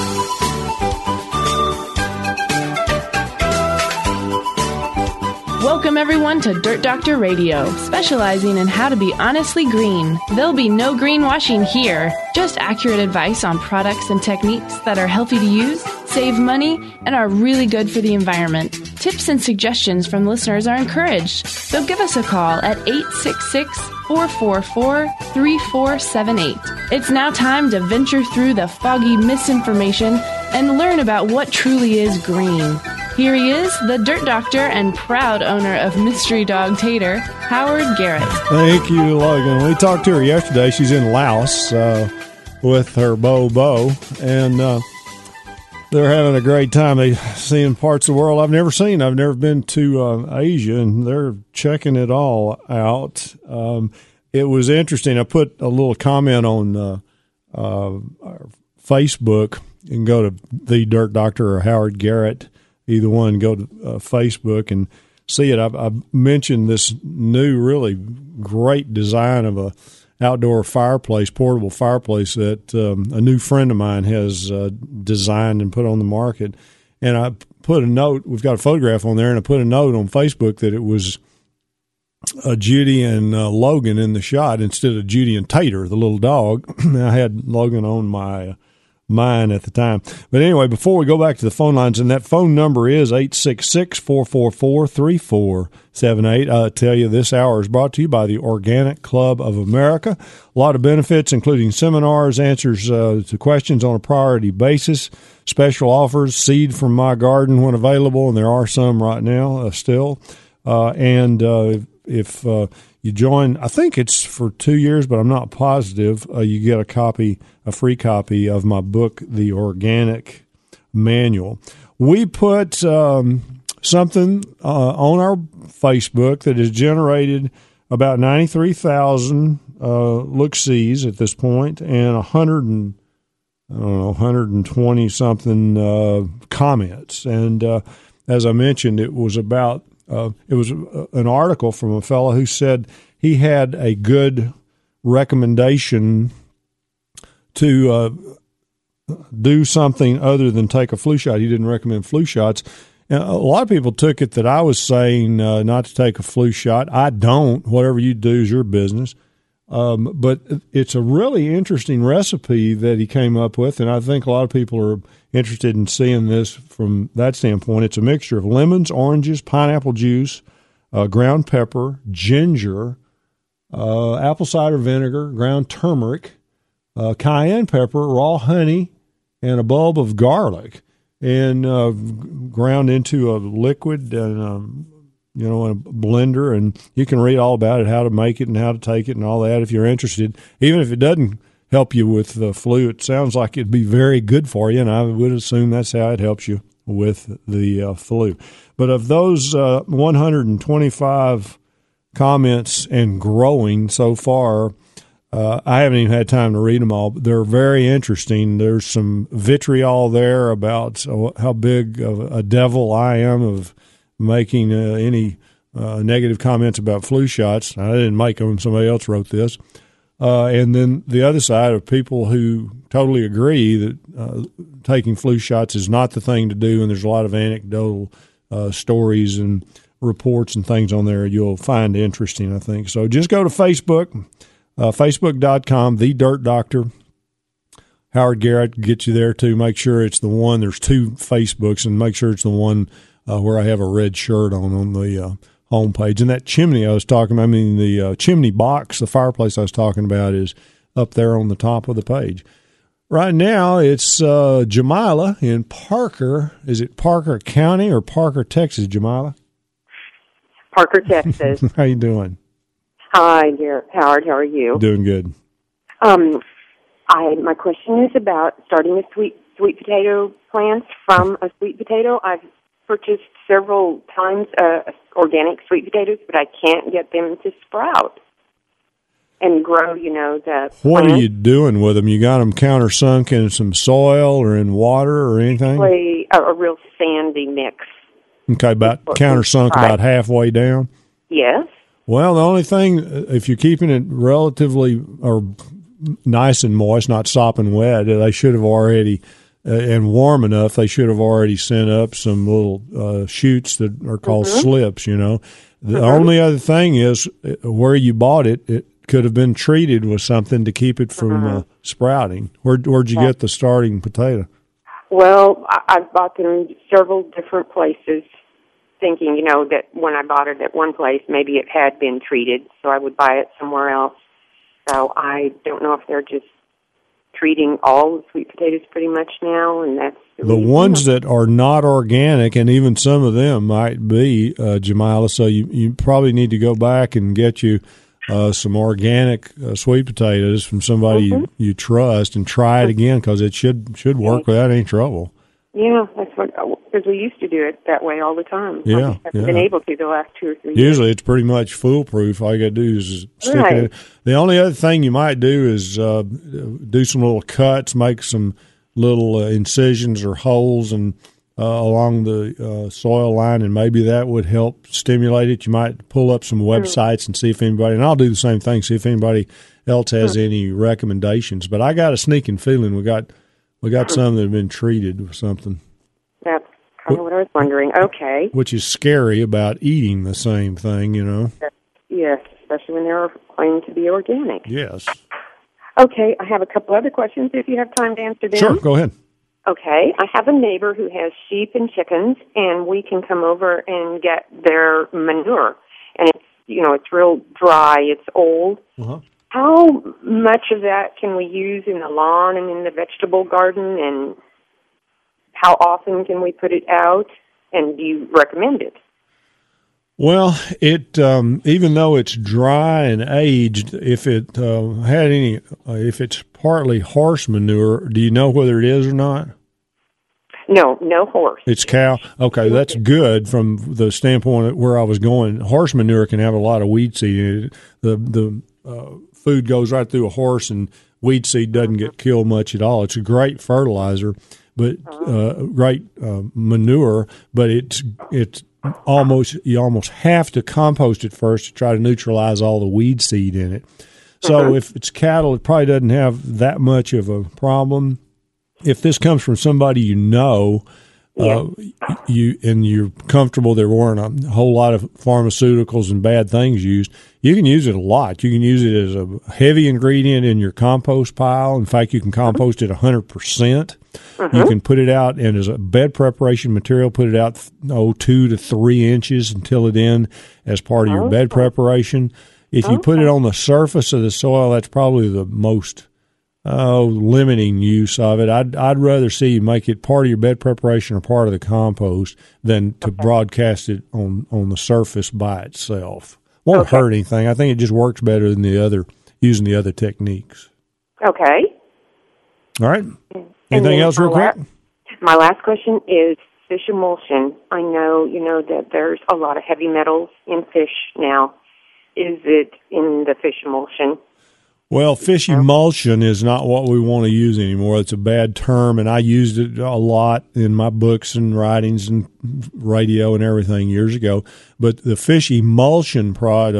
Welcome everyone to Dirt Doctor Radio, specializing in how to be honestly green. There'll be no greenwashing here, just accurate advice on products and techniques that are healthy to use, save money, and are really good for the environment. Tips and suggestions from listeners are encouraged, so give us a call at 866-444-3478. It's now time to venture through the foggy misinformation and learn about what truly is green. Here he is, the Dirt Doctor and proud owner of Mystery Dog Tater, Howard Garrett. Thank you, Logan. We talked to her yesterday. She's in Laos with her Bo, and they're having a great time. They're seeing parts of the world I've never seen. I've never been to Asia, and they're checking it all out. It was interesting. I put a little comment on our Facebook. You can go to The Dirt Doctor or Howard Garrett. Either one, go to Facebook and see it. I mentioned this new, really great design of a outdoor fireplace, portable fireplace that a new friend of mine has designed and put on the market. And I put a note. We've got a photograph on there, and I put a note on Facebook that it was Judy and Logan in the shot instead of Judy and Tater, the little dog. I had Logan on mine at the time. But anyway, before we go back to the phone lines, and that phone number is 866-444-3478. I tell you, this hour is brought to you by the Organic Club of America. A lot of benefits, including seminars, answers to questions on a priority basis, special offers, seed from my garden when available, and there are some right now still. If you join, I think it's for 2 years, but I'm not positive, you get a free copy of my book, The Organic Manual. We put something on our Facebook that has generated about 93,000 look-sees at this point, and 120-something comments. And as I mentioned, it was about it was an article from a fellow who said he had a good recommendation to do something other than take a flu shot. He didn't recommend flu shots. And a lot of people took it that I was saying not to take a flu shot. I don't. Whatever you do is your business. But it's a really interesting recipe that he came up with, and I think a lot of people are interested in seeing this from that standpoint. It's a mixture of lemons, oranges, pineapple juice, ground pepper, ginger, apple cider vinegar, ground turmeric, cayenne pepper, raw honey, and a bulb of garlic, and ground into a liquid and in a blender. And you can read all about it, how to make it and how to take it and all that if you're interested. Even if it doesn't help you with the flu, it sounds like it'd be very good for you, and I would assume that's how it helps you with the flu. But of those 125 comments and growing so far, I haven't even had time to read them all, but they're very interesting. There's some vitriol there about how big of a devil I am of making any negative comments about flu shots. I didn't make them. Somebody else wrote this. And then the other side of people who totally agree that taking flu shots is not the thing to do, and there's a lot of anecdotal stories and reports and things on there you'll find interesting, I think. So just go to Facebook, facebook.com, The Dirt Doctor. Howard Garrett gets you there, too. Make sure it's the one. There's two Facebooks, and make sure it's the one where I have a red shirt on the homepage. And that chimney I was talking about, the chimney box, the fireplace I was talking about, is up there on the top of the page. Right now, it's Jamila in Parker. Is it Parker County or Parker, Texas, Jamila? Parker, Texas. How you doing? Hi, dear Howard. How are you? Doing good. My question is about starting a sweet potato plants from a sweet potato. I've purchased several times organic sweet potatoes, but I can't get them to sprout and grow, the What plant. are you doing with them? You got them countersunk in some soil or in water or anything? A real sandy mix. Okay, countersunk about halfway down? Yes. Well, the only thing, if you're keeping it relatively or nice and moist, not sopping wet, they should have already and warm enough, they should have already sent up some little shoots that are called slips, you know. The only other thing is where you bought it, it could have been treated with something to keep it from sprouting. Where'd you get the starting potato? Well, I've bought them several different places, thinking, you know, that when I bought it at one place, maybe it had been treated, so I would buy it somewhere else. So I don't know if they're just treating all the sweet potatoes pretty much now, and that's the ones that are not organic, and even some of them might be, Jamila, so you probably need to go back and get you some organic sweet potatoes from somebody you trust and try it again, because it should work without any trouble. Yeah, that's what, because we used to do it that way all the time. Yeah, I just haven't been able to the last 2 or 3 years. Usually it's pretty much foolproof. All you got to do is stick it in. The only other thing you might do is do some little cuts, make some little incisions or holes and along the soil line, and maybe that would help stimulate it. You might pull up some websites and see if anybody, and I'll do the same thing, see if anybody else has any recommendations. But I got a sneaking feeling we got some that have been treated with something. That's kind of what I was wondering. Okay. Which is scary about eating the same thing, you know. Yes, especially when they're claiming to be organic. Yes. Okay, I have a couple other questions if you have time to answer them. Sure, go ahead. Okay, I have a neighbor who has sheep and chickens, and we can come over and get their manure. And it's, you know, it's real dry, it's old. How much of that can we use in the lawn and in the vegetable garden, and how often can we put it out, and do you recommend it? Well, it even though it's dry and aged, if it had any, if it's partly horse manure, do you know whether it is or not? No horse. It's cow. Okay, that's good from the standpoint of where I was going. Horse manure can have a lot of weed seed in it. The food goes right through a horse, and weed seed doesn't get killed much at all. It's a great fertilizer, but great manure. But it's you almost have to compost it first to try to neutralize all the weed seed in it. So if it's cattle, it probably doesn't have that much of a problem. If this comes from somebody you know, you're comfortable there weren't a whole lot of pharmaceuticals and bad things used, you can use it a lot. You can use it as a heavy ingredient in your compost pile. In fact, you can compost it 100%. You can put it out, and as a bed preparation material, put it out 2 to 3 inches and till it in as part of your bed preparation. If you put it on the surface of the soil, that's probably the most limiting use of it. I'd rather see you make it part of your bed preparation or part of the compost than to broadcast it on the surface by itself. Won't hurt anything. I think it just works better than using the other techniques. Okay. All right. Anything else real quick? My last question is fish emulsion. I know, you know, that there's a lot of heavy metals in fish now. Is it in the fish emulsion? Well, fish emulsion is not what we want to use anymore. It's a bad term, and I used it a lot in my books and writings and radio and everything years ago. But the fish emulsion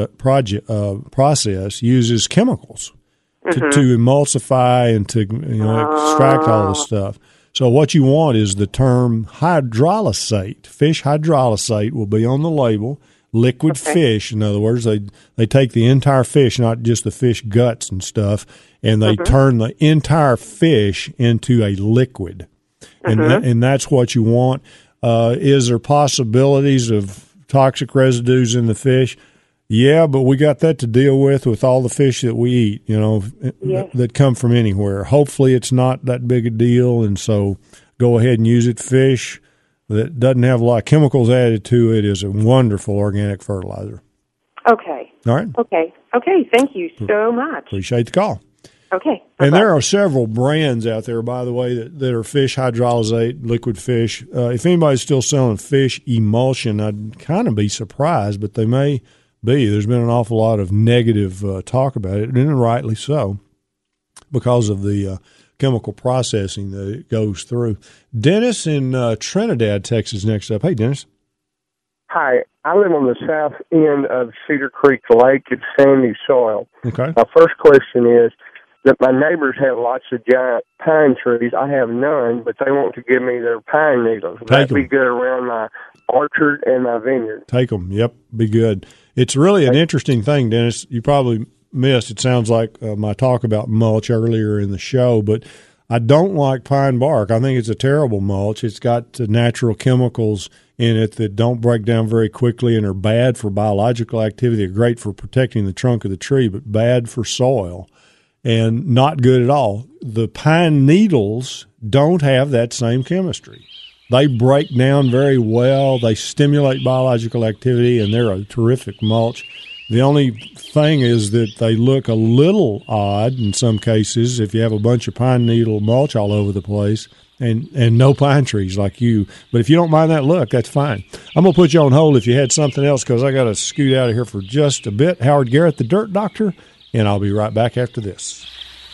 process uses chemicals to emulsify and to extract all the stuff. So what you want is the term hydrolysate. Fish hydrolysate will be on the label. Liquid fish, in other words, they take the entire fish, not just the fish guts and stuff, and they turn the entire fish into a liquid, and that's what you want. Is there possibilities of toxic residues in the fish? Yeah, but we got that to deal with all the fish that we eat, that come from anywhere. Hopefully it's not that big a deal, and so go ahead and use it. Fish that doesn't have a lot of chemicals added to it is a wonderful organic fertilizer. Okay. All right. Okay. Thank you so much. Appreciate the call. Okay. Bye-bye. And there are several brands out there, by the way, that are fish hydrolysate, liquid fish. If anybody's still selling fish emulsion, I'd kind of be surprised, but they may be. There's been an awful lot of negative talk about it, and rightly so, because of the chemical processing that it goes through. Dennis in Trinidad, Texas, next up. Hey, Dennis. Hi. I live on the south end of Cedar Creek Lake. It's sandy soil. Okay. My first question is, that my neighbors have lots of giant pine trees. I have none, but they want to give me their pine needles. That'd be good around my orchard and my vineyard. Take them. Yep, be good. It's really an interesting thing, Dennis. You probably missed, it sounds like my talk about mulch earlier in the show, but I don't like pine bark. I think it's a terrible mulch. It's got natural chemicals in it that don't break down very quickly and are bad for biological activity. They're great for protecting the trunk of the tree, but bad for soil and not good at all. The pine needles don't have that same chemistry. They break down very well. They stimulate biological activity, and they're a terrific mulch. The only thing is that they look a little odd in some cases if you have a bunch of pine needle mulch all over the place and no pine trees like you. But if you don't mind that look, that's fine. I'm going to put you on hold if you had something else because I got to scoot out of here for just a bit. Howard Garrett, the Dirt Doctor, and I'll be right back after this.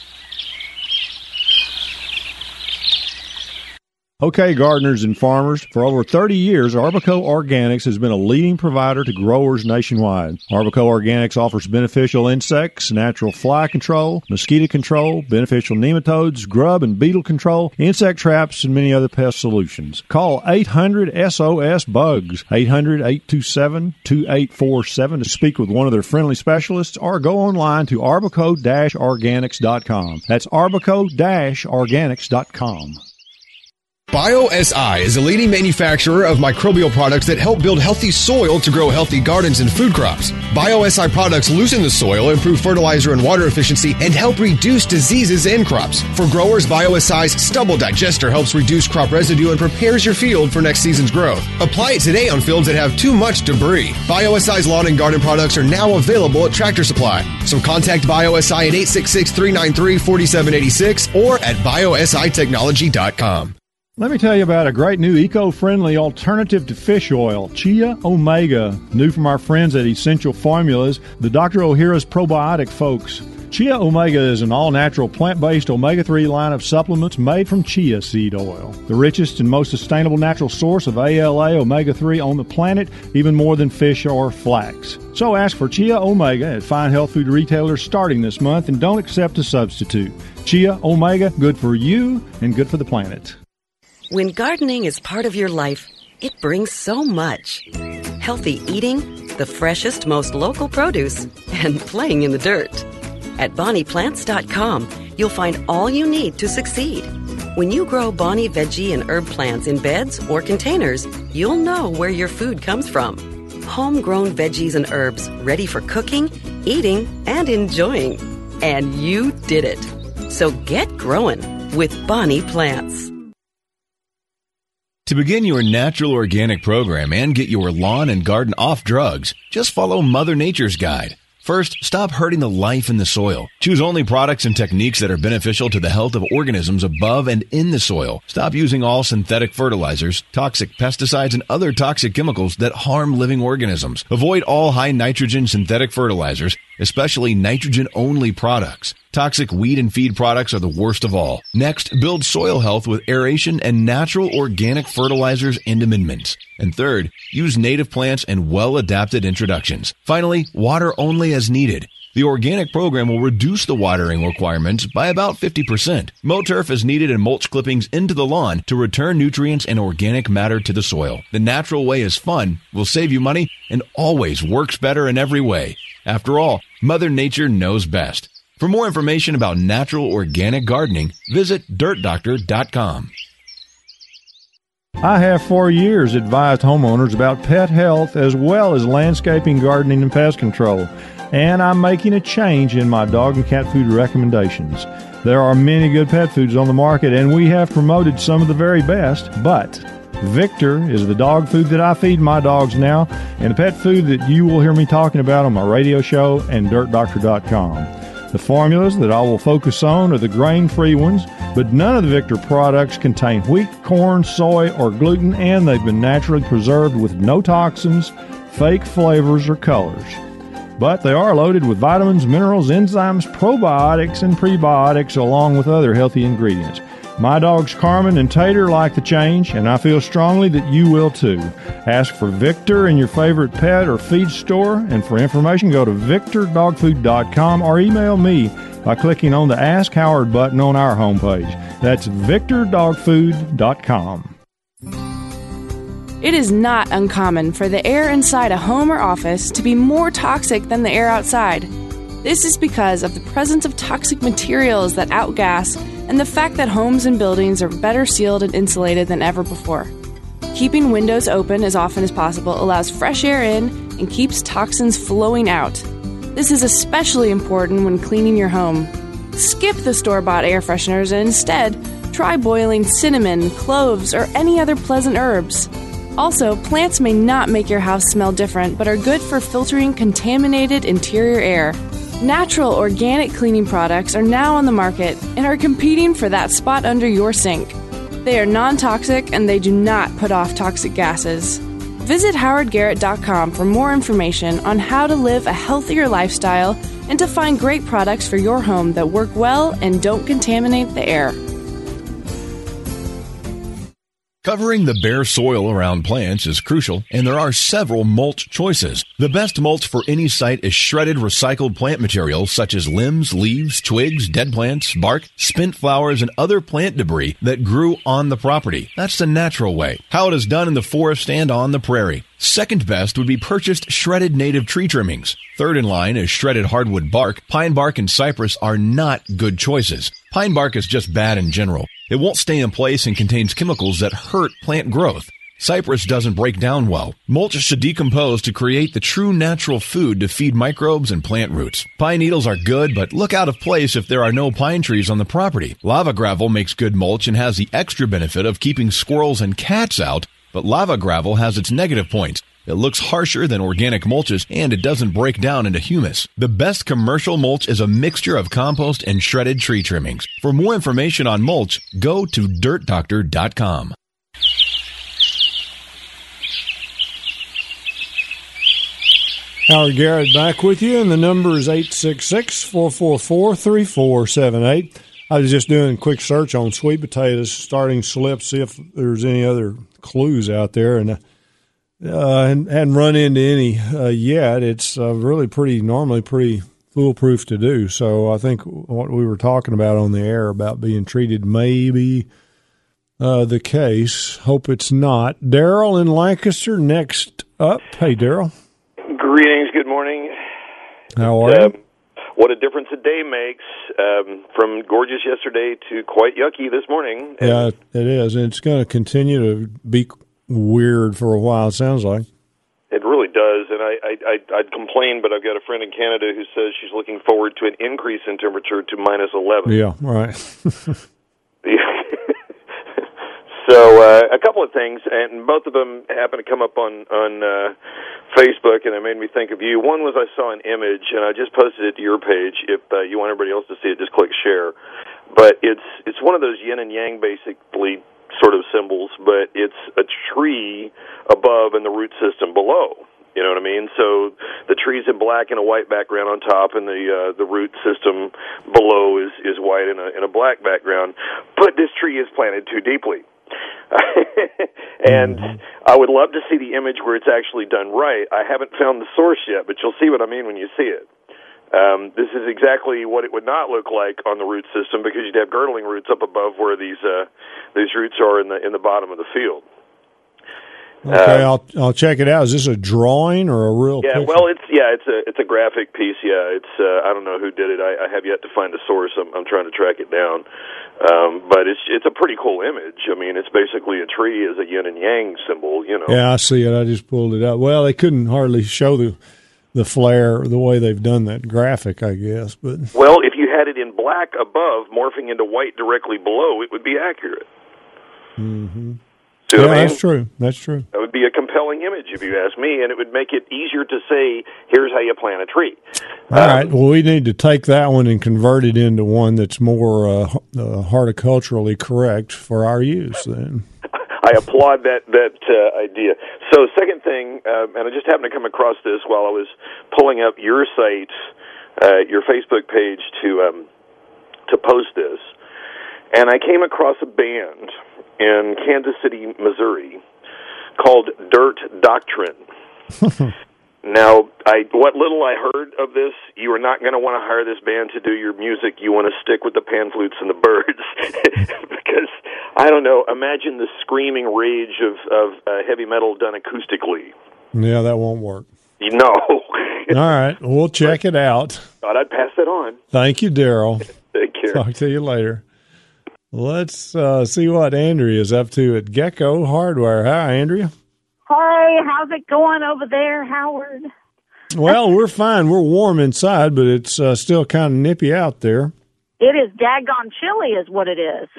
Okay, gardeners and farmers, for over 30 years, Arbico Organics has been a leading provider to growers nationwide. Arbico Organics offers beneficial insects, natural fly control, mosquito control, beneficial nematodes, grub and beetle control, insect traps, and many other pest solutions. Call 800-SOS-BUGS, 800-827-2847 to speak with one of their friendly specialists, or go online to arbico-organics.com. That's arbico-organics.com. BioSI is a leading manufacturer of microbial products that help build healthy soil to grow healthy gardens and food crops. BioSI products loosen the soil, improve fertilizer and water efficiency, and help reduce diseases in crops. For growers, BioSI's stubble digester helps reduce crop residue and prepares your field for next season's growth. Apply it today on fields that have too much debris. BioSI's lawn and garden products are now available at Tractor Supply. So contact BioSI at 866-393-4786 or at biositechnology.com. Let me tell you about a great new eco-friendly alternative to fish oil, Chia Omega, new from our friends at Essential Formulas, the Dr. Ohhira's probiotic folks. Chia Omega is an all-natural plant-based omega-3 line of supplements made from chia seed oil, the richest and most sustainable natural source of ALA omega-3 on the planet, even more than fish or flax. So ask for Chia Omega at fine health food retailers starting this month and don't accept a substitute. Chia Omega, good for you and good for the planet. When gardening is part of your life, it brings so much. Healthy eating, the freshest, most local produce, and playing in the dirt. At BonniePlants.com, you'll find all you need to succeed. When you grow Bonnie veggie and herb plants in beds or containers, you'll know where your food comes from. Homegrown veggies and herbs ready for cooking, eating, and enjoying. And you did it. So get growing with Bonnie Plants. To begin your natural organic program and get your lawn and garden off drugs, just follow Mother Nature's guide. First, stop hurting the life in the soil. Choose only products and techniques that are beneficial to the health of organisms above and in the soil. Stop using all synthetic fertilizers, toxic pesticides, and other toxic chemicals that harm living organisms. Avoid all high nitrogen synthetic fertilizers, especially nitrogen-only products. Toxic weed and feed products are the worst of all. Next, build soil health with aeration and natural organic fertilizers and amendments. And third, use native plants and well-adapted introductions. Finally, water only as needed. The organic program will reduce the watering requirements by about 50%. Mow turf as needed and mulch clippings into the lawn to return nutrients and organic matter to the soil. The natural way is fun, will save you money, and always works better in every way. After all, Mother Nature knows best. For more information about natural organic gardening, visit dirtdoctor.com. I have for years advised homeowners about pet health as well as landscaping, gardening, and pest control. And I'm making a change in my dog and cat food recommendations. There are many good pet foods on the market, and we have promoted some of the very best, but Victor is the dog food that I feed my dogs now, and the pet food that you will hear me talking about on my radio show and dirtdoctor.com. The formulas that I will focus on are the grain-free ones, but none of the Victor products contain wheat, corn, soy, or gluten, and they've been naturally preserved with no toxins, fake flavors, or colors. But they are loaded with vitamins, minerals, enzymes, probiotics, and prebiotics, along with other healthy ingredients. My dogs Carmen and Tater like the change, and I feel strongly that you will too. Ask for Victor in your favorite pet or feed store, and for information, go to victordogfood.com or email me by clicking on the Ask Howard button on our homepage. That's victordogfood.com. It is not uncommon for the air inside a home or office to be more toxic than the air outside. This is because of the presence of toxic materials that outgas and the fact that homes and buildings are better sealed and insulated than ever before. Keeping windows open as often as possible allows fresh air in and keeps toxins flowing out. This is especially important when cleaning your home. Skip the store-bought air fresheners and instead try boiling cinnamon, cloves, or any other pleasant herbs. Also, plants may not make your house smell different, but are good for filtering contaminated interior air. Natural organic cleaning products are now on the market and are competing for that spot under your sink. They are non-toxic and they do not put off toxic gases. Visit howardgarrett.com for more information on how to live a healthier lifestyle and to find great products for your home that work well and don't contaminate the air. Covering the bare soil around plants is crucial, and there are several mulch choices. The best mulch for any site is shredded recycled plant material such as limbs, leaves, twigs, dead plants, bark, spent flowers, and other plant debris that grew on the property. That's the natural way, how it is done in the forest and on the prairie. Second best would be purchased shredded native tree trimmings. Third in line is shredded hardwood bark. Pine bark and cypress are not good choices. Pine bark is just bad in general. It won't stay in place and contains chemicals that hurt plant growth. Cypress doesn't break down well. Mulch should decompose to create the true natural food to feed microbes and plant roots. Pine needles are good, but look out of place if there are no pine trees on the property. Lava gravel makes good mulch and has the extra benefit of keeping squirrels and cats out, but lava gravel has its negative points. It looks harsher than organic mulches, and it doesn't break down into humus. The best commercial mulch is a mixture of compost and shredded tree trimmings. For more information on mulch, go to dirtdoctor.com. Howard Garrett back with you, and the number is 866-444-3478. I was just doing a quick search on sweet potatoes, starting slips, see if there's any other clues out there, and hadn't run into any yet. It's normally pretty foolproof to do. So I think what we were talking about on the air about being treated may be the case. Hope it's not. Daryl in Lancaster next up. Hey, Daryl. Greetings. Good morning. How are you? What a difference a day makes, from gorgeous yesterday to quite yucky this morning. Yeah, it is. And it's going to continue to be weird for a while, it sounds like. It really does, and I'd complain, but I've got a friend in Canada who says she's looking forward to an increase in temperature to minus 11. Yeah, right. So a couple of things, and both of them happen to come up on Facebook, and it made me think of you. One was I saw an image, and I just posted it to your page. If you want everybody else to see it, just click share. But it's one of those yin and yang, basically, sort of symbols, but it's a tree above and the root system below. You know what I mean? So the tree's in black and a white background on top, and the root system below is white and a black background. But this tree is planted too deeply. And I would love to see the image where it's actually done right. I haven't found the source yet, but you'll see what I mean when you see it. This is exactly what it would not look like on the root system, because you'd have girdling roots up above where these roots are in the bottom of the field. Okay, I'll check it out. Is this a drawing or a real picture? Well, it's a graphic piece. Yeah, it's I don't know who did it. I have yet to find the source. I'm trying to track it down. But it's a pretty cool image. I mean, it's basically a tree as a yin and yang symbol. You know. Yeah, I see it. I just pulled it up. Well, they couldn't hardly show the flare the way they've done that graphic, I guess. But well, if you had it in black above, morphing into white directly below, it would be accurate. Mm-hmm. See what I mean? That's true. That's true. That would be a compelling image, if you ask me, and it would make it easier to say, here's how you plant a tree. All right. Well, we need to take that one and convert it into one that's more horticulturally correct for our use, then. I applaud that idea. So, second thing, and I just happened to come across this while I was pulling up your site, your Facebook page to post this. and I came across a band in Kansas City, Missouri, called Dirt Doctrine. Now, what little I heard of this, you are not going to want to hire this band to do your music. You want to stick with the pan flutes and the birds. Because, I don't know, imagine the screaming rage of heavy metal done acoustically. Yeah, that won't work. No. All right, we'll check it out. Thought I'd pass it on. Thank you, Daryl. Take care. Talk to you later. Let's see what Andrea is up to at Gecko Hardware. Hi, Andrea. Hey, how's it going over there, Howard? Well, we're fine. We're warm inside, but it's still kind of nippy out there. It is daggone chilly is what it is.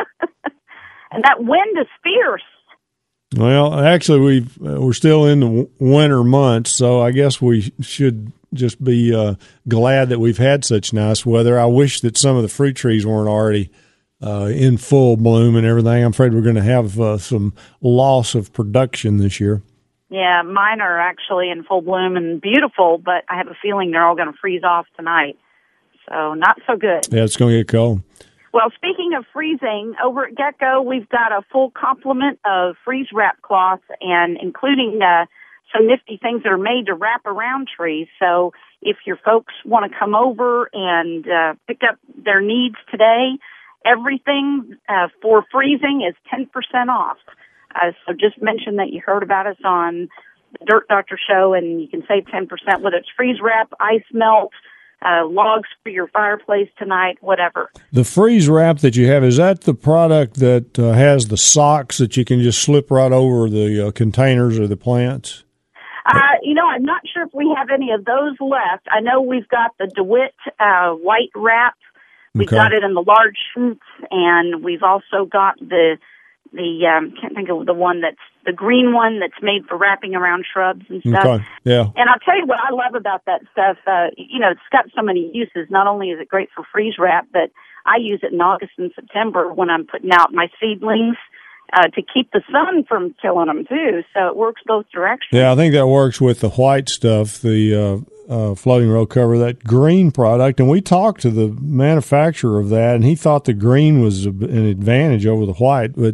And that wind is fierce. Well, actually, we're still in the winter months, so I guess we should just be glad that we've had such nice weather. I wish that some of the fruit trees weren't already in full bloom and everything. I'm afraid we're going to have some loss of production this year. Yeah, mine are actually in full bloom and beautiful, but I have a feeling they're all going to freeze off tonight. So not so good. Yeah, it's going to get cold. Well, speaking of freezing, over at Gecko, we've got a full complement of freeze wrap cloth, and including some nifty things that are made to wrap around trees. So if your folks want to come over and pick up their needs today, everything for freezing is 10% off. So just mention that you heard about us on the Dirt Doctor Show, and you can save 10%, whether it's freeze wrap, ice melt, logs for your fireplace tonight, whatever. The freeze wrap that you have, is that the product that has the socks that you can just slip right over the containers or the plants? I'm not sure if we have any of those left. I know we've got the DeWitt white wrap. We've got it in the large shoots, and we've also got the can't think of the one that's the green one that's made for wrapping around shrubs and stuff. Okay. Yeah. And I'll tell you what I love about that stuff. It's got so many uses. Not only is it great for freeze wrap, but I use it in August and September when I'm putting out my seedlings to keep the sun from killing them too. So it works both directions. Yeah, I think that works with the white stuff, the floating row cover, that green product. And we talked to the manufacturer of that, and he thought the green was an advantage over the white, but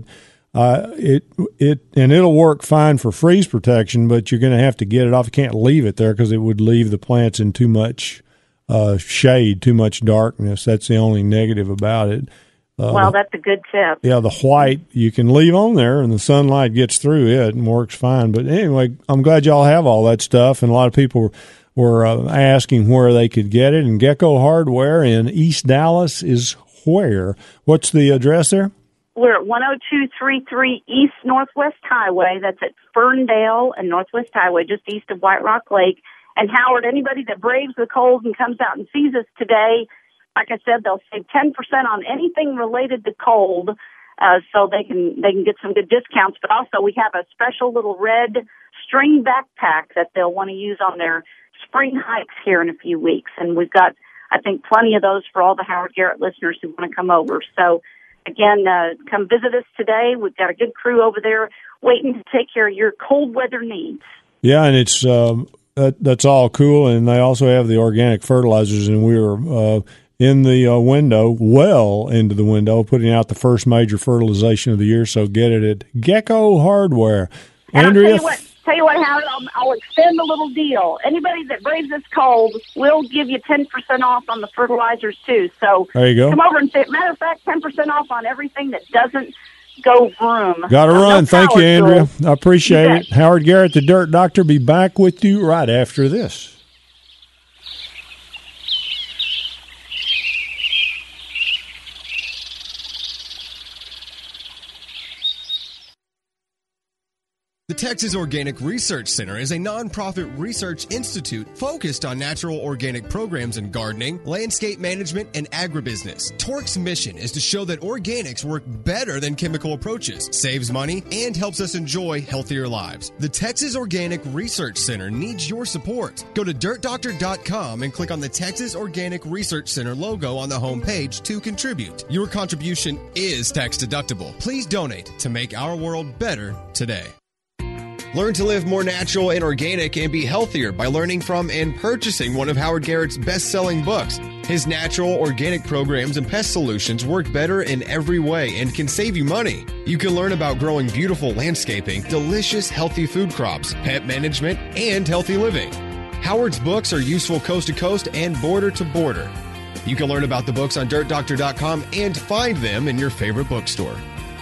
it'll work fine for freeze protection, but you're going to have to get it off. You can't leave it there because it would leave the plants in too much shade, too much darkness. That's the only negative about it. Well, that's a good tip. Yeah, the white you can leave on there, and the sunlight gets through it and works fine. But anyway, I'm glad y'all have all that stuff, and a lot of people were asking where they could get it. And Gecko Hardware in East Dallas is where? What's the address there? We're at 10233 East Northwest Highway. That's at Ferndale and Northwest Highway, just east of White Rock Lake. And Howard, anybody that braves the cold and comes out and sees us today, like I said, they'll save 10% on anything related to cold, so they can get some good discounts. But also, we have a special little red string backpack that they'll want to use on their spring hikes here in a few weeks. And we've got, I think, plenty of those for all the Howard Garrett listeners who want to come over. So, again, come visit us today. We've got a good crew over there waiting to take care of your cold weather needs. Yeah, and it's that's all cool. And they also have the organic fertilizers, and we were in the window, well into the window, putting out the first major fertilization of the year. So get it at Gecko Hardware. And Andrea, tell you what, Howard, I'll extend a little deal. Anybody that braves this cold, we'll give you 10% off on the fertilizers too. So there you go. Come over and say, matter of fact, 10% off on everything that doesn't go vroom. Got to run. Thank you, Andrea. I appreciate it. Howard Garrett, the Dirt Doctor, be back with you right after this. The Texas Organic Research Center is a nonprofit research institute focused on natural organic programs in gardening, landscape management, and agribusiness. TORC's mission is to show that organics work better than chemical approaches, saves money, and helps us enjoy healthier lives. The Texas Organic Research Center needs your support. Go to dirtdoctor.com and click on the Texas Organic Research Center logo on the homepage to contribute. Your contribution is tax deductible. Please donate to make our world better today. Learn to live more natural and organic and be healthier by learning from and purchasing one of Howard Garrett's best-selling books. His natural, organic programs and pest solutions work better in every way and can save you money. You can learn about growing beautiful landscaping, delicious, healthy food crops, pet management, and healthy living. Howard's books are useful coast to coast and border to border. You can learn about the books on DirtDoctor.com and find them in your favorite bookstore.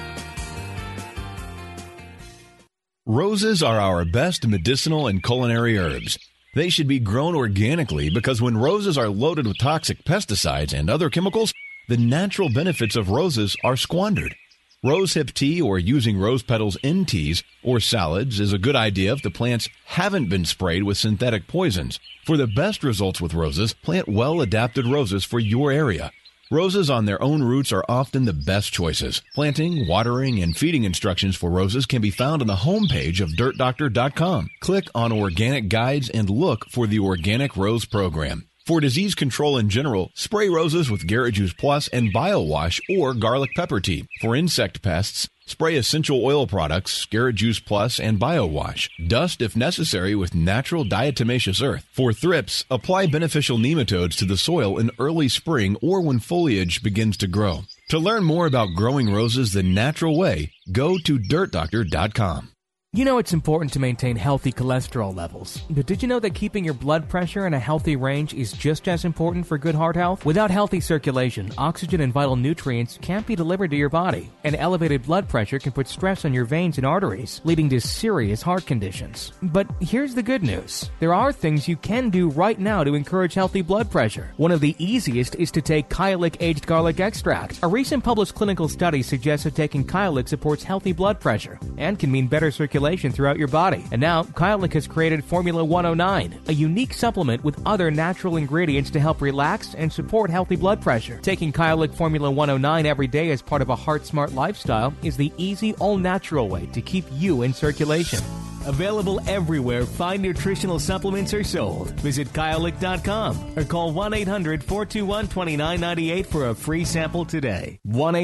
Roses are our best medicinal and culinary herbs. They should be grown organically because when roses are loaded with toxic pesticides and other chemicals, the natural benefits of roses are squandered. Rosehip tea or using rose petals in teas or salads is a good idea if the plants haven't been sprayed with synthetic poisons. For the best results with roses, plant well-adapted roses for your area. Roses on their own roots are often the best choices. Planting, watering, and feeding instructions for roses can be found on the homepage of DirtDoctor.com. Click on Organic Guides and look for the Organic Rose Program. For disease control in general, spray roses with Garrett Juice Plus and BioWash or garlic pepper tea. For insect pests, spray essential oil products, Garrett Juice Plus, and BioWash. Dust if necessary with natural diatomaceous earth. For thrips, apply beneficial nematodes to the soil in early spring or when foliage begins to grow. To learn more about growing roses the natural way, go to DirtDoctor.com. You know it's important to maintain healthy cholesterol levels, but did you know that keeping your blood pressure in a healthy range is just as important for good heart health? Without healthy circulation, oxygen and vital nutrients can't be delivered to your body, and elevated blood pressure can put stress on your veins and arteries, leading to serious heart conditions. But here's the good news. There are things you can do right now to encourage healthy blood pressure. One of the easiest is to take Kyolic aged garlic extract. A recent published clinical study suggests that taking Kyolic supports healthy blood pressure and can mean better circulation throughout your body. And now, Kyolic has created Formula 109, a unique supplement with other natural ingredients to help relax and support healthy blood pressure. Taking Kyolic Formula 109 every day as part of a heart-smart lifestyle is the easy, all-natural way to keep you in circulation. Available everywhere fine nutritional supplements are sold. Visit Kyolic.com or call 1-800-421-2998 for a free sample today.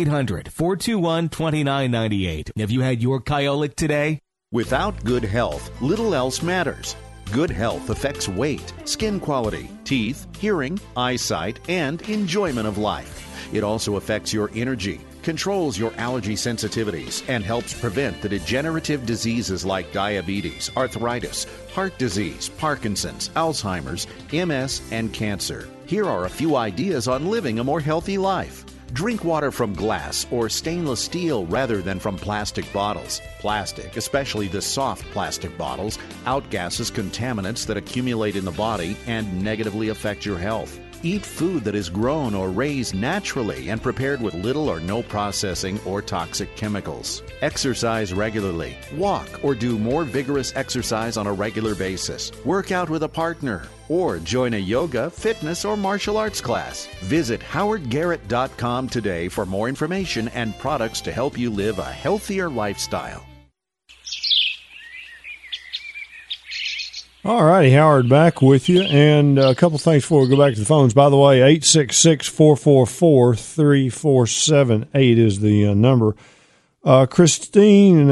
1-800-421-2998. Have you had your Kyolic today? Without good health, little else matters. Good health affects weight, skin quality, teeth, hearing, eyesight, and enjoyment of life. It also affects your energy, controls your allergy sensitivities, and helps prevent the degenerative diseases like diabetes, arthritis, heart disease, Parkinson's, Alzheimer's, MS, and cancer. Here are a few ideas on living a more healthy life. Drink water from glass or stainless steel rather than from plastic bottles. Plastic, especially the soft plastic bottles, outgasses contaminants that accumulate in the body and negatively affect your health. Eat food that is grown or raised naturally and prepared with little or no processing or toxic chemicals. Exercise regularly. Walk or do more vigorous exercise on a regular basis. Work out with a partner or join a yoga, fitness, or martial arts class. Visit howardgarrett.com today for more information and products to help you live a healthier lifestyle. All righty, Howard back with you. And a couple things before we go back to the phones. By the way, 866-444-3478 is the number. Christine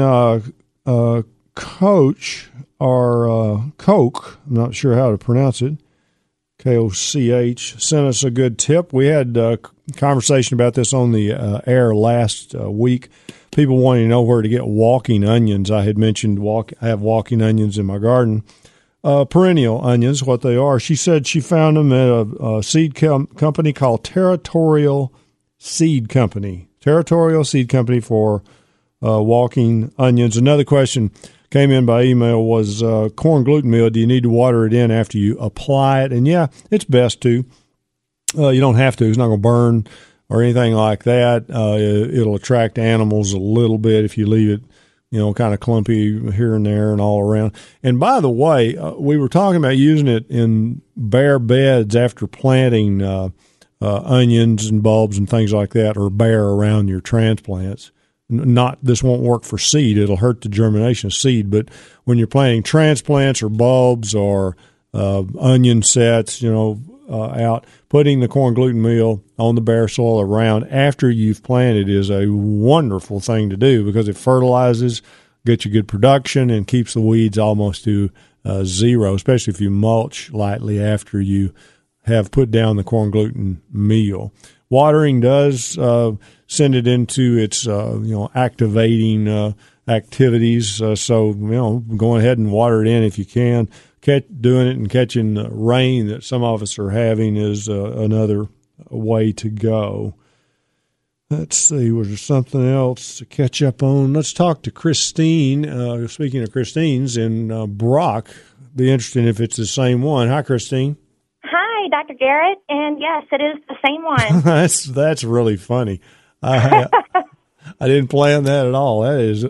Coach, or Koch, I'm not sure how to pronounce it, Koch, sent us a good tip. We had a conversation about this on the air last week. People wanting to know where to get walking onions. I had mentioned I have walking onions in my garden. Perennial onions, what they are. She said she found them at a seed company called Territorial Seed Company. Territorial Seed Company for walking onions. Another question came in by email was corn gluten meal. Do you need to water it in after you apply it? And yeah, it's best to. You don't have to. It's not going to burn or anything like that. It'll attract animals a little bit if you leave it, kind of clumpy here and there and all around. And by the way, we were talking about using it in bare beds after planting onions and bulbs and things like that, or bare around your transplants. This won't work for seed. It'll hurt the germination of seed. But when you're planting transplants or bulbs or onion sets, out, putting the corn gluten meal on the bare soil around after you've planted is a wonderful thing to do because it fertilizes, gets you good production, and keeps the weeds almost to zero, especially if you mulch lightly after you have put down the corn gluten meal. Watering does send it into its activating activities. So go ahead and water it in if you can. Doing it and catching the rain that some of us are having is another way to go. Let's see, was there something else to catch up on? Let's talk to Christine. Speaking of Christine's in Brock, be interesting if it's the same one. Hi, Christine. Hi, Dr. Garrett, and yes, it is the same one. That's really funny. I didn't plan that at all. That is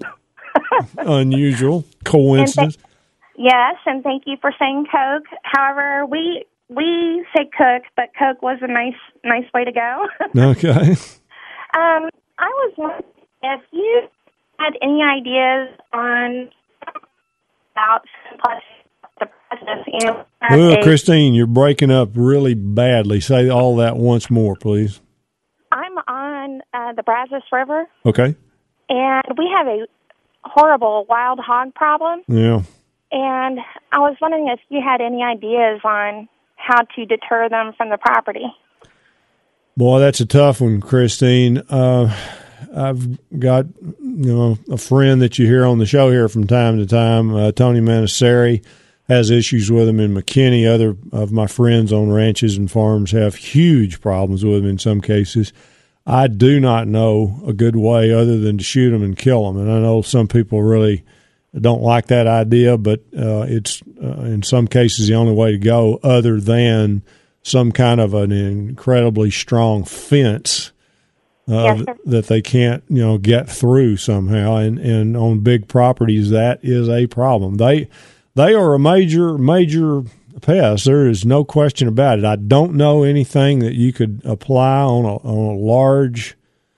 unusual coincidence. Yes, and thank you for saying Coke. However, we say Cook, but Coke was a nice way to go. Okay. I was wondering if you had any ideas on about the president. Christine, you're breaking up really badly. Say all that once more, please. I'm on the Brazos River. Okay. And we have a horrible wild hog problem. Yeah. And I was wondering if you had any ideas on how to deter them from the property. Boy, that's a tough one, Christine. I've got a friend that you hear on the show here from time to time, Tony Manasari, has issues with him in McKinney. Other of my friends on ranches and farms have huge problems with him in some cases. I do not know a good way other than to shoot them and kill them. And I know some people really don't like that idea, but it's in some cases the only way to go other than some kind of an incredibly strong fence that they can't, get through somehow. And on big properties, that is a problem. They are a major pest. There is no question about it. I don't know anything that you could apply on a large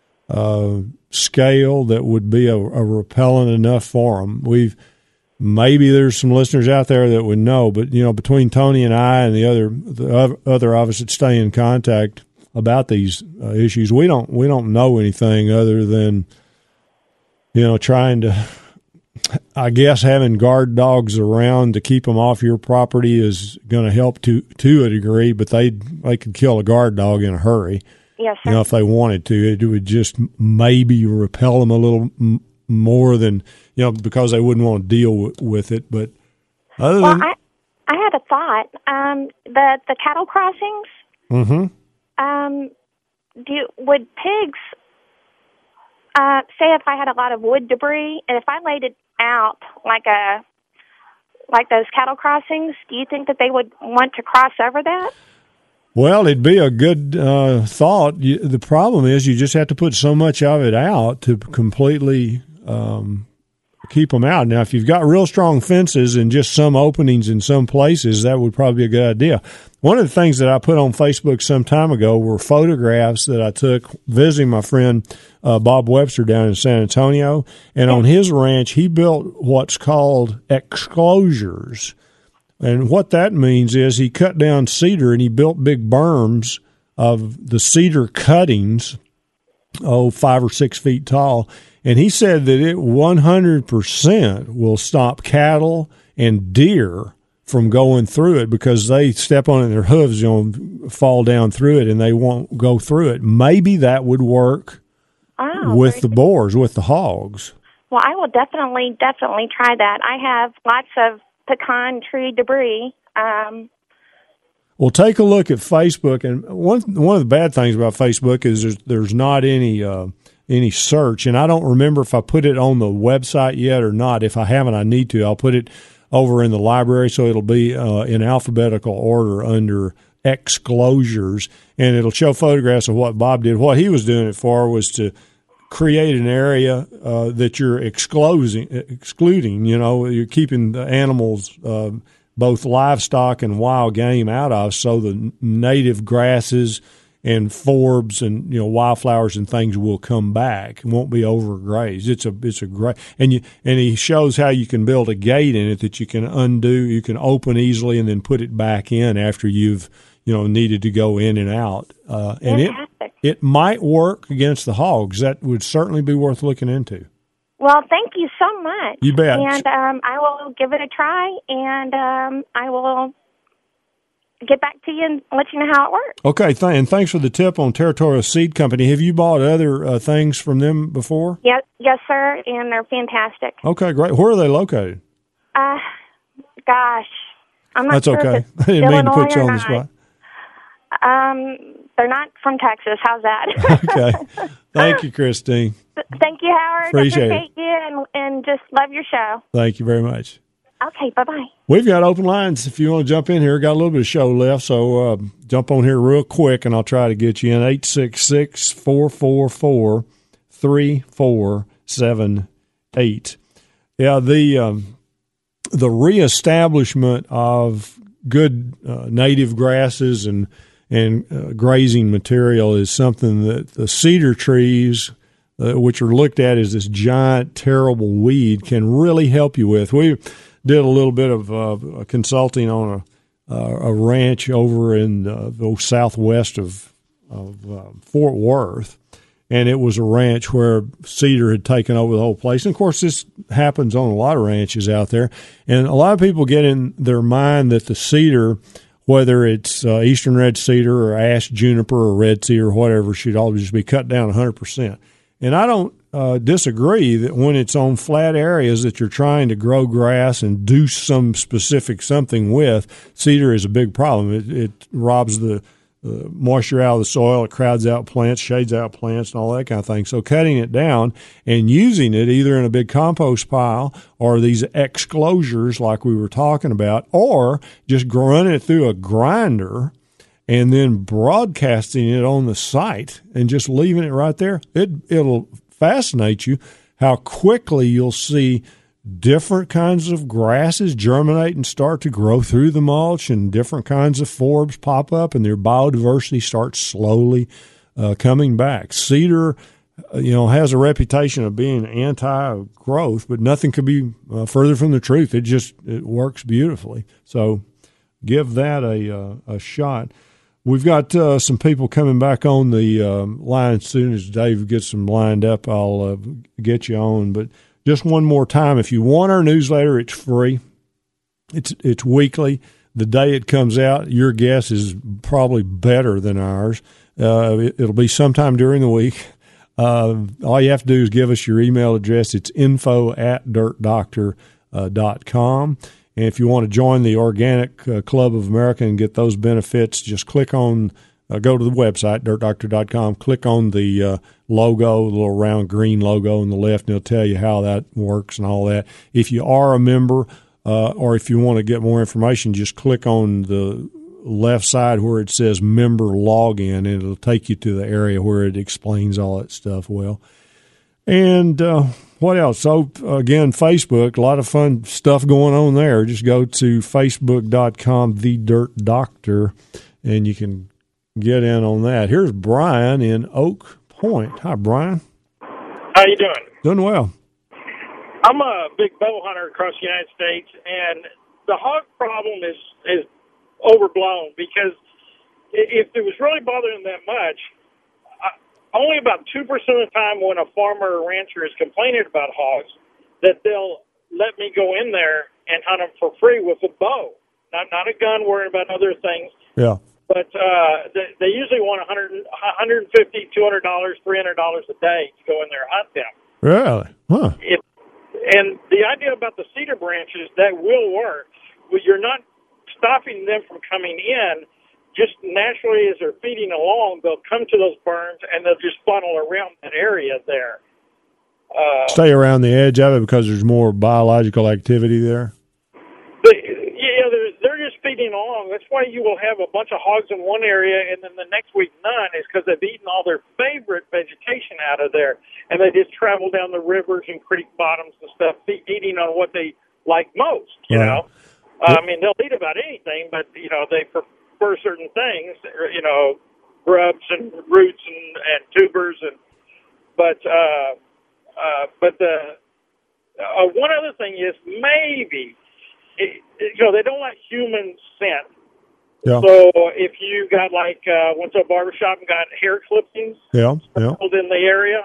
scale that would be a repellent enough for them. Maybe there's some listeners out there that would know, but between Tony and I and the other of us that stay in contact about these issues, we don't know anything other than trying to. I guess having guard dogs around to keep them off your property is going to help to a degree, but they could kill a guard dog in a hurry. Yes, sir. If they wanted to, it would just maybe repel them a little more than because they wouldn't want to deal with it. But other than I had a thought. The cattle crossings. Mm-hmm. Would pigs? Say if I had a lot of wood debris, and if I laid it out like those cattle crossings, do you think that they would want to cross over that? Well, it'd be a good thought. The problem is you just have to put so much of it out to completely keep them out. Now, if you've got real strong fences and just some openings in some places, that would probably be a good idea. One of the things that I put on Facebook some time ago were photographs that I took visiting my friend Bob Webster down in San Antonio. And on his ranch, he built what's called exclosures. And what that means is he cut down cedar and he built big berms of the cedar cuttings, 5 or 6 feet tall. And he said that it 100% will stop cattle and deer from going through it because they step on it and their hooves fall down through it and they won't go through it. Maybe that would work with the boars, with the hogs. Well, I will definitely try that. I have lots of pecan tree debris. Well, take a look at Facebook. And one of the bad things about Facebook is there's not any search. And I don't remember if I put it on the website yet or not. If I haven't, I need to. I'll put it over in the library, so it'll be in alphabetical order under exclosures, and it'll show photographs of what Bob did. What he was doing it for was to create an area that you're excluding. You're keeping the animals, both livestock and wild game, out of, so the native grasses and forbs and wildflowers and things will come back. It won't be overgrazed. It's a great and he shows how you can build a gate in it that you can undo, you can open easily and then put it back in after you've needed to go in and out. And it might work against the hogs. That would certainly be worth looking into. Well, thank you so much. You bet. And I will give it a try, and I will get back to you and let you know how it works. Okay, and thanks for the tip on Territorial Seed Company. Have you bought other things from them before? Yes, sir, and they're fantastic. Okay, great. Where are they located? Gosh, I'm not That's sure. okay. If it's I didn't mean to Illinois put you or on the not. spot. They're not from Texas. How's that? Okay. Thank you, Christine. Thank you, Howard. Appreciate you and just love your show. Thank you very much. Okay, bye-bye. We've got open lines if you want to jump in here. Got a little bit of show left, so jump on here real quick, and I'll try to get you in. 866-444-3478. Yeah, the reestablishment of good native grasses and grazing material is something that the cedar trees, which are looked at as this giant, terrible weed, can really help you with. We did a little bit of consulting on a ranch over in the southwest of Fort Worth, and it was a ranch where cedar had taken over the whole place. And, of course, this happens on a lot of ranches out there. And a lot of people get in their mind that the cedar, whether it's eastern red cedar or ash juniper or red cedar or whatever, should all just be cut down 100%. And I don't disagree that when it's on flat areas that you're trying to grow grass and do some specific something with, cedar is a big problem. It robs the moisture out of the soil. It crowds out plants, shades out plants, and all that kind of thing. So cutting it down and using it either in a big compost pile or these exclosures like we were talking about, or just running it through a grinder and then broadcasting it on the site and just leaving it right there, it'll fascinate you how quickly you'll see different kinds of grasses germinate and start to grow through the mulch, and different kinds of forbs pop up, and their biodiversity starts slowly coming back. Cedar, has a reputation of being anti-growth, but nothing could be further from the truth. It works beautifully. So give that a shot. We've got some people coming back on the line. As soon as Dave gets them lined up, I'll get you on. But just one more time, if you want our newsletter, it's free. It's weekly. The day it comes out, your guess is probably better than ours. It'll be sometime during the week. All you have to do is give us your email address. It's info@dirtdoctor.com. And if you want to join the Organic Club of America and get those benefits, just click on, go to the website, dirtdoctor.com, click on the logo, the little round green logo on the left, and it'll tell you how that works and all that. If you are a member or if you want to get more information, just click on the left side where it says member login, and it'll take you to the area where it explains all that stuff well. And what else? So, again, Facebook, a lot of fun stuff going on there. Just go to facebook.com, The Dirt Doctor, and you can get in on that. Here's Brian in Oak Point. Hi, Brian. How you doing? Doing well. I'm a big bow hunter across the United States, and the hog problem is overblown, because if it was really bothering them that much, only about 2% of the time when a farmer or rancher is complaining about hogs, that they'll let me go in there and hunt them for free with a bow, not a gun, worrying about other things. Yeah. But they usually want $150, $200, $300 a day to go in there and hunt them. Really? Huh. And the idea about the cedar branches, that will work. You're not stopping them from coming in. Just naturally, as they're feeding along, they'll come to those burns, and they'll just funnel around that area there. Stay around the edge of it because there's more biological activity there? They're just feeding along. That's why you will have a bunch of hogs in one area, and then the next week none, is because they've eaten all their favorite vegetation out of there, and they just travel down the rivers and creek bottoms and stuff, eating on what they like most, you know. I mean, they'll eat about anything, but, they prefer certain things, grubs and roots and tubers, but the one other thing is maybe they don't like human scent. Yeah. So if you got went to a barbershop and got hair clippings sprinkled in the area,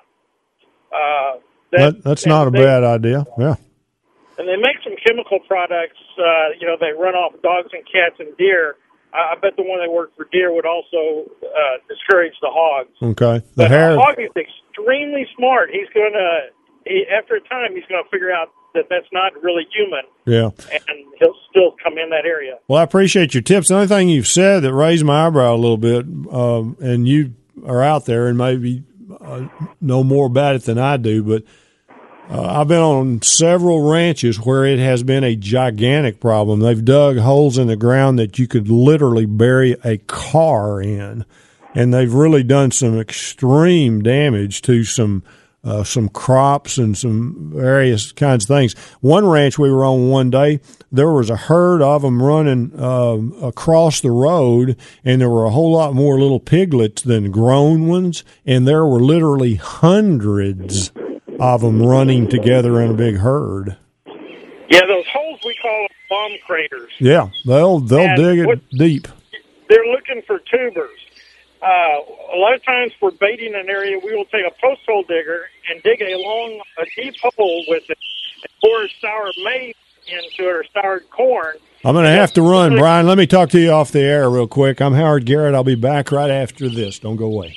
that's not a bad idea. Yeah. And they make some chemical products. They run off dogs and cats and deer I bet the one that worked for deer would also discourage the hogs. Okay. The hog is extremely smart. After a time, he's going to figure out that that's not really human. Yeah. And he'll still come in that area. Well, I appreciate your tips. The only thing you've said that raised my eyebrow a little bit, and you are out there and maybe know more about it than I do, but I've been on several ranches where it has been a gigantic problem. They've dug holes in the ground that you could literally bury a car in, and they've really done some extreme damage to some crops and some various kinds of things. One ranch we were on one day, there was a herd of them running across the road, and there were a whole lot more little piglets than grown ones, and there were literally hundreds of them running together in a big herd. Yeah, those holes we call them bomb craters. Yeah, they'll dig it deep. They're looking for tubers. A lot of times for baiting an area, we will take a post hole digger and dig a deep hole with it and pour sour maize into it or sour corn. I'm going to have to run, Brian. Let me talk to you off the air real quick. I'm Howard Garrett. I'll be back right after this. Don't go away.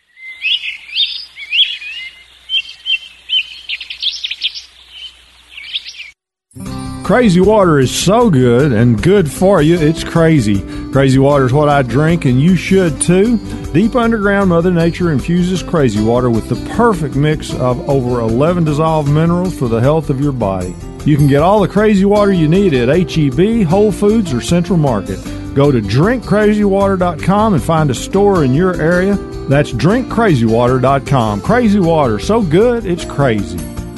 Crazy water is so good and good for you, it's crazy. Crazy water is what I drink, and you should too. Deep underground, Mother Nature infuses crazy water with the perfect mix of over 11 dissolved minerals for the health of your body. You can get all the crazy water you need at H-E-B, Whole Foods, or Central Market. Go to drinkcrazywater.com and find a store in your area. That's drinkcrazywater.com. Crazy water, so good, it's crazy.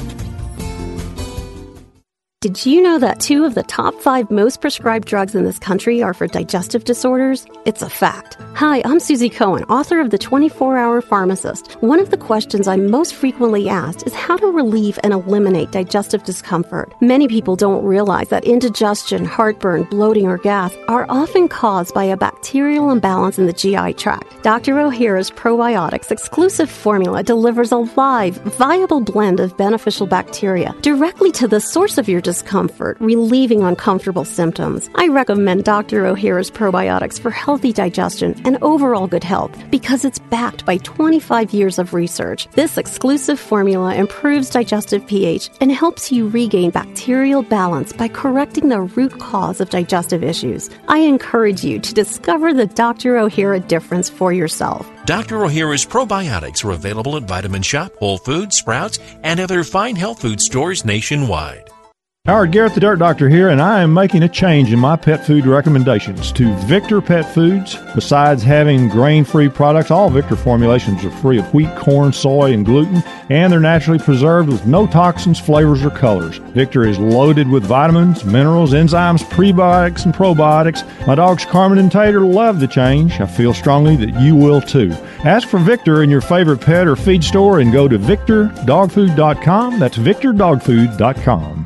Did you know that 2 of the top 5 most prescribed drugs in this country are for digestive disorders? It's a fact. Hi, I'm Susie Cohen, author of The 24-Hour Pharmacist. One of the questions I'm most frequently asked is how to relieve and eliminate digestive discomfort. Many people don't realize that indigestion, heartburn, bloating, or gas are often caused by a bacterial imbalance in the GI tract. Dr. O'Hara's Probiotics exclusive formula delivers a live, viable blend of beneficial bacteria directly to the source of your discomfort, relieving uncomfortable symptoms. I recommend Dr. O'Hara's Probiotics for healthy digestion and overall good health because it's backed by 25 years of research. This exclusive formula improves digestive pH and helps you regain bacterial balance by correcting the root cause of digestive issues. I encourage you to discover the Dr. O'Hara difference for yourself. Dr. O'Hara's Probiotics are available at Vitamin Shop, Whole Foods, Sprouts, and other fine health food stores nationwide. Howard Garrett, the Dirt Doctor here, and I am making a change in my pet food recommendations to Victor Pet Foods. Besides having grain-free products, all Victor formulations are free of wheat, corn, soy, and gluten, and they're naturally preserved with no toxins, flavors, or colors. Victor is loaded with vitamins, minerals, enzymes, prebiotics, and probiotics. My dogs Carmen and Tater love the change. I feel strongly that you will too. Ask for Victor in your favorite pet or feed store and go to victordogfood.com. That's victordogfood.com.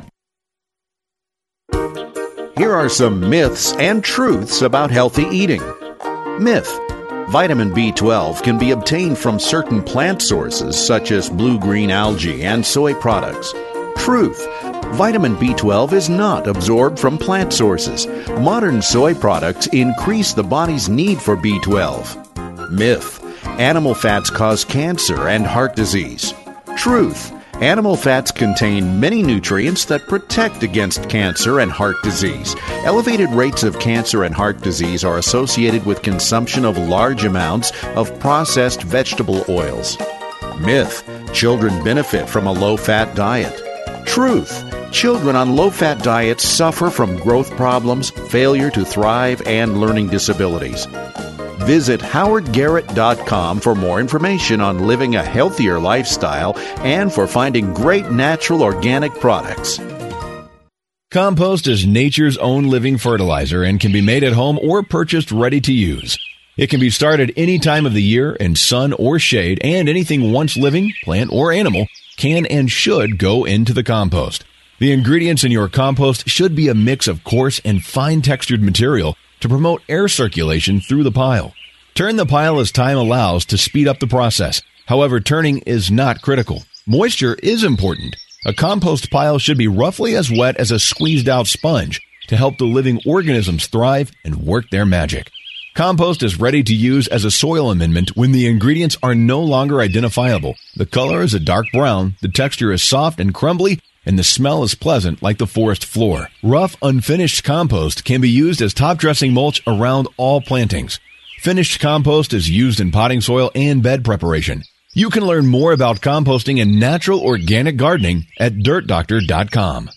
Here are some myths and truths about healthy eating. Myth: vitamin B12 can be obtained from certain plant sources such as blue-green algae and soy products. Truth: vitamin B12 is not absorbed from plant sources. Modern soy products increase the body's need for B12. Myth: animal fats cause cancer and heart disease. Truth: animal fats contain many nutrients that protect against cancer and heart disease. Elevated rates of cancer and heart disease are associated with consumption of large amounts of processed vegetable oils. Myth: children benefit from a low-fat diet. Truth: children on low-fat diets suffer from growth problems, failure to thrive, and learning disabilities. Visit howardgarrett.com for more information on living a healthier lifestyle and for finding great natural organic products. Compost is nature's own living fertilizer and can be made at home or purchased ready to use. It can be started any time of the year in sun or shade, and anything once living, plant or animal, can and should go into the compost. The ingredients in your compost should be a mix of coarse and fine-textured material to promote air circulation through the pile. Turn the pile as time allows to speed up the process. However, turning is not critical. Moisture is important. A compost pile should be roughly as wet as a squeezed-out sponge to help the living organisms thrive and work their magic. Compost is ready to use as a soil amendment when the ingredients are no longer identifiable. The color is a dark brown, the texture is soft and crumbly, and the smell is pleasant like the forest floor. Rough, unfinished compost can be used as top dressing mulch around all plantings. Finished compost is used in potting soil and bed preparation. You can learn more about composting and natural organic gardening at dirtdoctor.com.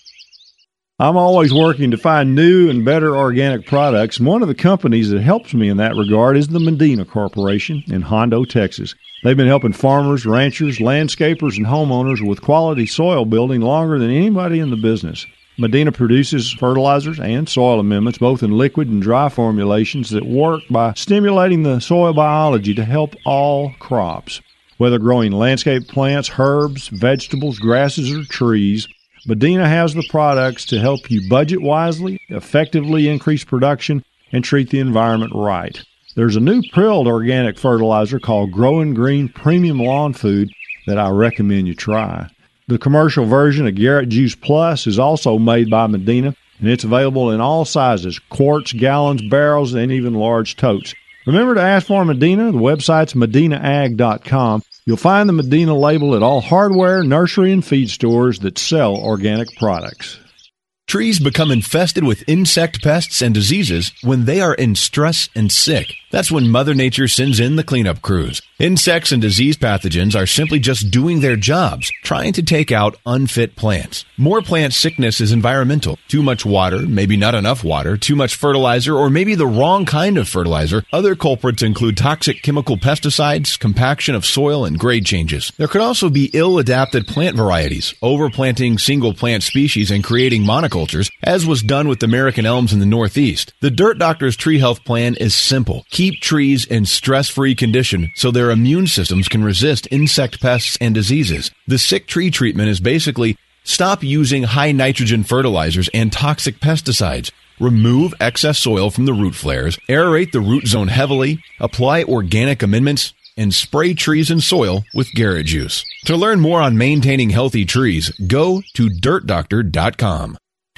I'm always working to find new and better organic products, and one of the companies that helps me in that regard is the Medina Corporation in Hondo, Texas. They've been helping farmers, ranchers, landscapers, and homeowners with quality soil building longer than anybody in the business. Medina produces fertilizers and soil amendments, both in liquid and dry formulations, that work by stimulating the soil biology to help all crops. Whether growing landscape plants, herbs, vegetables, grasses, or trees, Medina has the products to help you budget wisely, effectively increase production, and treat the environment right. There's a new prilled organic fertilizer called Growing Green Premium Lawn Food that I recommend you try. The commercial version of Garrett Juice Plus is also made by Medina, and it's available in all sizes, quarts, gallons, barrels, and even large totes. Remember to ask for Medina. The website's medinaag.com. You'll find the Medina label at all hardware, nursery, and feed stores that sell organic products. Trees become infested with insect pests and diseases when they are in stress and sick. That's when Mother Nature sends in the cleanup crews. Insects and disease pathogens are simply just doing their jobs, trying to take out unfit plants. More plant sickness is environmental. Too much water, maybe not enough water, too much fertilizer, or maybe the wrong kind of fertilizer. Other culprits include toxic chemical pesticides, compaction of soil, and grade changes. There could also be ill-adapted plant varieties, overplanting single plant species and creating monocultures, as was done with American elms in the Northeast. The Dirt Doctor's Tree Health Plan is simple. Keep trees in stress-free condition so their immune systems can resist insect pests and diseases. The sick tree treatment is basically stop using high nitrogen fertilizers and toxic pesticides. Remove excess soil from the root flares, aerate the root zone heavily, apply organic amendments, and spray trees and soil with Garrett Juice. To learn more on maintaining healthy trees, go to dirtdoctor.com.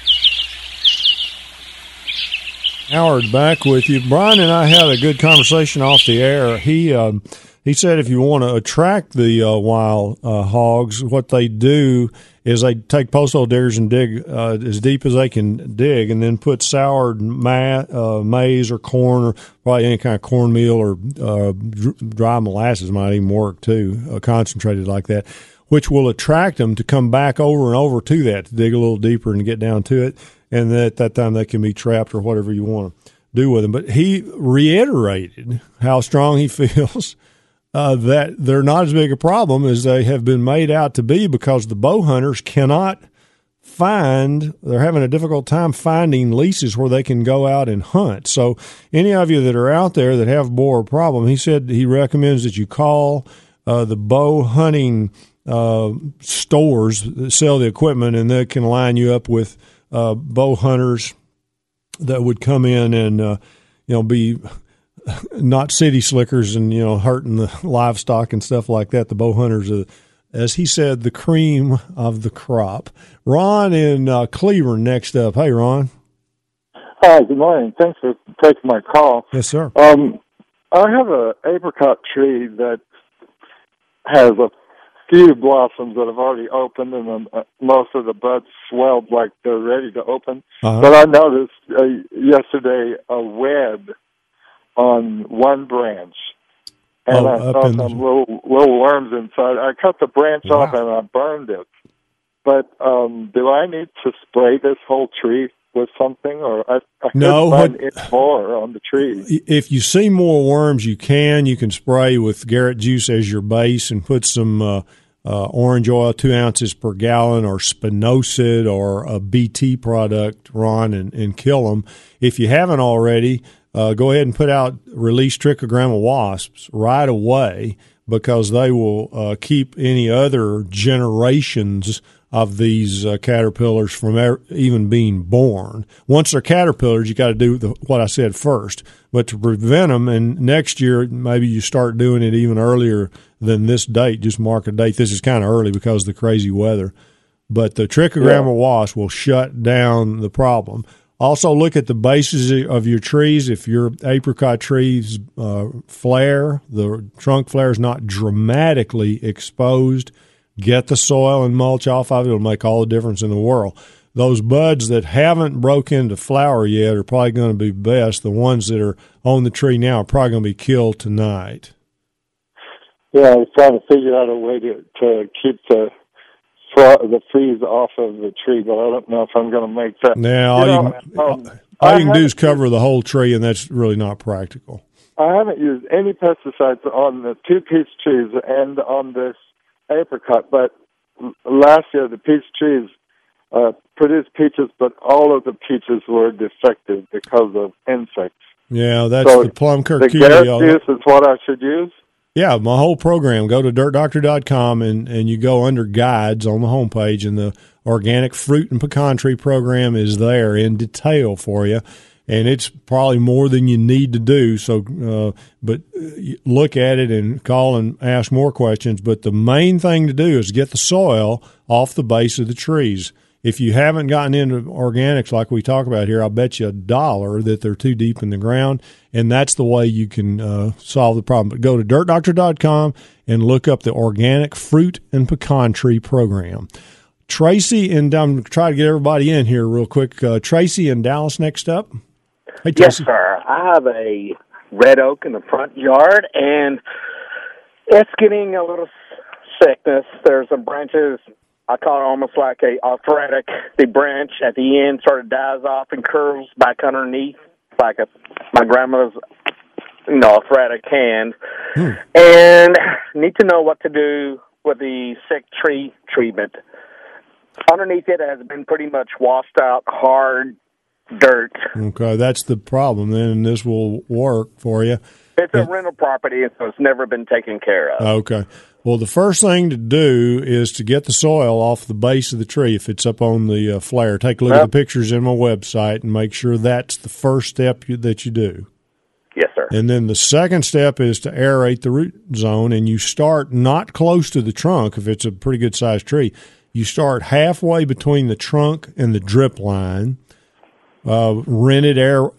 Howard, back with you. Brian and I had a good conversation off the air. He said if you want to attract the wild hogs, what they do is they take posthole diggers and dig as deep as they can dig, and then put soured maize or corn, or probably any kind of cornmeal, or dry molasses might even work too, concentrated like that, which will attract them to come back over and over to that, to dig a little deeper and get down to it. And at that time they can be trapped or whatever you want to do with them. But he reiterated how strong he feels that they're not as big a problem as they have been made out to be, because the bow hunters cannot they're having a difficult time finding leases where they can go out and hunt. So any of you that are out there that have boar problem, he said he recommends that you call the bow hunting stores that sell the equipment, and they can line you up with bow hunters that would come in and be not city slickers and hurting the livestock and stuff like that. The bow hunters are, as he said, the cream of the crop. Ron in Cleveland next up. Hey, Ron. Hi, good morning. Thanks for taking my call. Yes, sir. I have an apricot tree that has a few blossoms that have already opened, and then most of the buds swelled like they're ready to open. Uh-huh. But I noticed yesterday a web on one branch, and I saw some little worms inside. I cut the branch off and I burned it. But do I need to spray this whole tree with something, or I couldn't find any more on the tree? If you see more worms, you can spray with Garrett Juice as your base and put some orange oil, 2 ounces per gallon, or spinosad or a BT product, Ron, and kill them. If you haven't already, go ahead and release trichogramma wasps right away, because they will keep any other generations of these caterpillars from even being born. Once they're caterpillars, you got to do what I said first. But to prevent them, and next year maybe you start doing it even earlier than this date. Just mark a date. This is kind of early because of the crazy weather. But the trichogramma wasp will shut down the problem. Also, look at the bases of your trees. If your apricot trees flare, the trunk flare is not dramatically exposed, get the soil and mulch off of it. It'll make all the difference in the world. Those buds that haven't broke into flower yet are probably going to be best. The ones that are on the tree now are probably going to be killed tonight. Yeah, I was trying to figure out a way to keep the freeze off of the tree, but I don't know if I'm going to make that. Now, all you can do is cover the whole tree, and that's really not practical. I haven't used any pesticides on the 2 peach trees and on this apricot, but last year the peach trees produced peaches, but all of the peaches were defective because of insects. Yeah, that's the plum curculia. The Garrett juice is what I should use? Yeah, my whole program. Go to dirtdoctor.com and you go under guides on the homepage, and the organic fruit and pecan tree program is there in detail for you. And it's probably more than you need to do. So, but look at it and call and ask more questions. But the main thing to do is get the soil off the base of the trees. If you haven't gotten into organics like we talk about here, I'll bet you $1 that they're too deep in the ground, and that's the way you can solve the problem. But go to dirtdoctor.com and look up the Organic Fruit and Pecan Tree Program. Tracy, and I'm going to try to get everybody in here real quick. Tracy in Dallas next up. Hey, yes, sir. I have a red oak in the front yard, and it's getting a little sickness. There's some branches, I call it almost like a arthritic. The branch at the end sort of dies off and curls back underneath, like my grandmother's, arthritic hand. And need to know what to do with the sick tree treatment. Underneath it has been pretty much washed out, hard dirt. Okay, that's the problem then, and this will work for you. It's a rental property, so it's never been taken care of. Okay. Well, the first thing to do is to get the soil off the base of the tree if it's up on the flare. Take a look at the pictures in my website and make sure that's the first step that you do. Yes, sir. And then the second step is to aerate the root zone, and you start not close to the trunk if it's a pretty good-sized tree. You start halfway between the trunk and the drip line, rented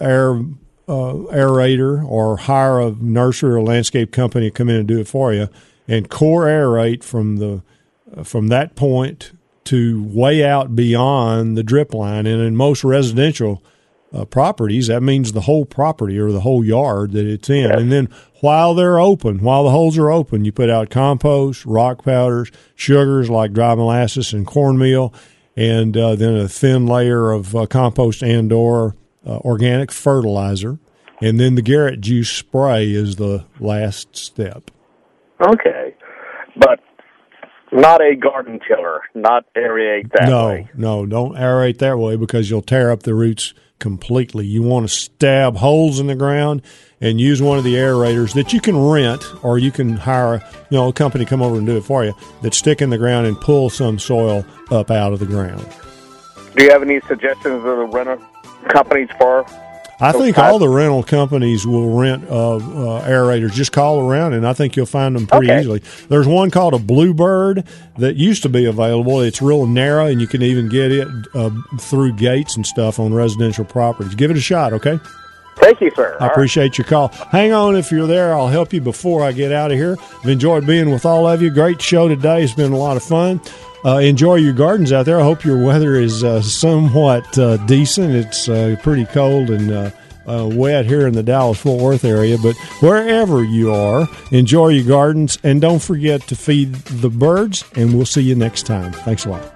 aerator, or hire a nursery or landscape company to come in and do it for you, and core aerate from that point to way out beyond the drip line. And in most residential properties, that means the whole property or the whole yard that it's in. Yes. And then while the holes are open, you put out compost, rock powders, sugars like dry molasses and cornmeal, and then a thin layer of compost and or organic fertilizer. And then the Garrett juice spray is the last step. Okay. But not a garden tiller, not aerate that way. No, don't aerate that way because you'll tear up the roots completely. You want to stab holes in the ground and use one of the aerators that you can rent, or you can hire a company to come over and do it for you, that stick in the ground and pull some soil up out of the ground. Do you have any suggestions of the rental companies for? I think all the rental companies will rent aerators. Just call around, and I think you'll find them pretty easily. There's one called a Bluebird that used to be available. It's real narrow, and you can even get it through gates and stuff on residential properties. Give it a shot, okay? Thank you, sir. I appreciate your call. Hang on if you're there. I'll help you before I get out of here. I've enjoyed being with all of you. Great show today. It's been a lot of fun. Enjoy your gardens out there. I hope your weather is somewhat decent. It's pretty cold and wet here in the Dallas-Fort Worth area. But wherever you are, enjoy your gardens. And don't forget to feed the birds. And we'll see you next time. Thanks a lot.